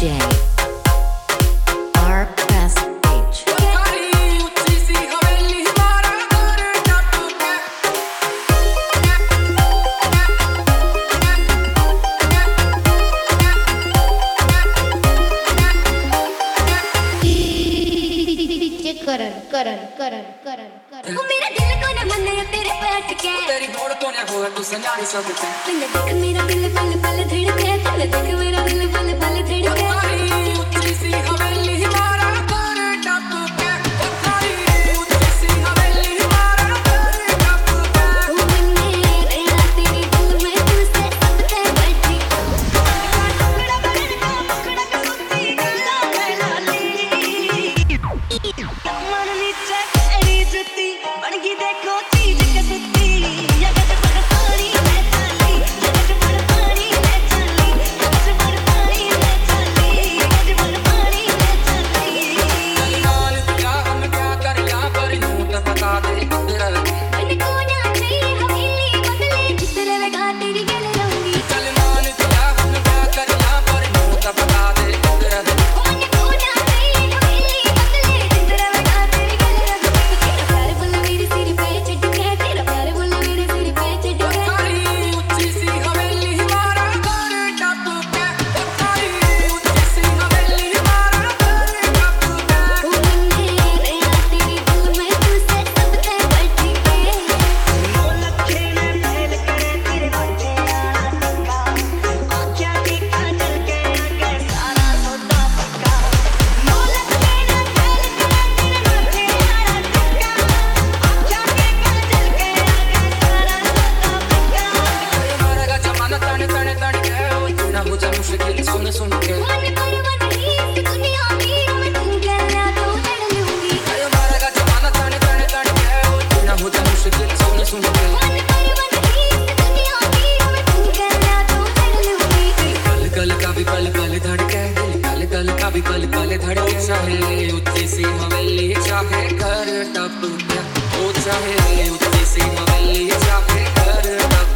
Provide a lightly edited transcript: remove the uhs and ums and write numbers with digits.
मेरा दिल को न मन तेरे पे अटके तेरी होड़ तो न हो तू संजानी सब ते देख मेरा दिल पल पल धड़के देख मेरा दिल पल पल धड़के ऊंची सी हवेली हमारा कर टप के थारी ऊंची सी हवेली हमारा कर टप के मैंने रहना तेरी दिल में तुझसे अब तक बैठी पकड़ा सुनती गला गला ली मन नीचे तेरी जुती बन गई देखो चीज कसती या गज पर पानी में चली गज पर पानी में चली गज पर पानी में चली गज पर पानी में चली लाल दिया हम क्या कर या पर यूं तो बता दे तेरा मैंने को ना चाहिए हवेली बदले जितने लगा तेरी गले रहूंगी चल मान दिया हम क्या कर या पर यूं तो बता दे तेरा मैंने को ना चाहिए हवेली बदले जितने लगा तेरी गले रहूंगी तेरा प्यार बोल मेरे सिर पे चढ़के तेरा प्यार बोल मेरे सिर पे चढ़के थारी ऊंची सी हवेली हमारा कर टप के थारी ऊंची सी हवेली हमारा कर टप के मैंने रहना तेरी दिल में तुझसे सब तक बैठी के ओ लखे ने पहल करे तेरे बच्चे आना टक्का आँखियाँ की काजल के आगे सारा सौदा पक्का ओ लखे ने पहल करे तेरे बच्चे आना टक्का आँखियाँ की काजल के आगे सारा सौदा पक्का मरेगा जमाना तने तने तने के ओ जीना मुझे मुश्किल सुन सुन के मन पर मन ही इस दुनिया में मैं तुम कहना तो लड़ लूंगी मरेगा जमाना तने तने तने के ओ जीना मुझे मुश्किल सुन सुन के मन पर मन ही इस दुनिया में मैं तुम कहना तो लड़ लूंगी कल कल का भी पल पल धड़के कल कल का भी पल पल धड़के चाहे ऊंची सी हवेली चाहे घर टप के ओ चाहे ऊंची सी हवेली चाहे घर टप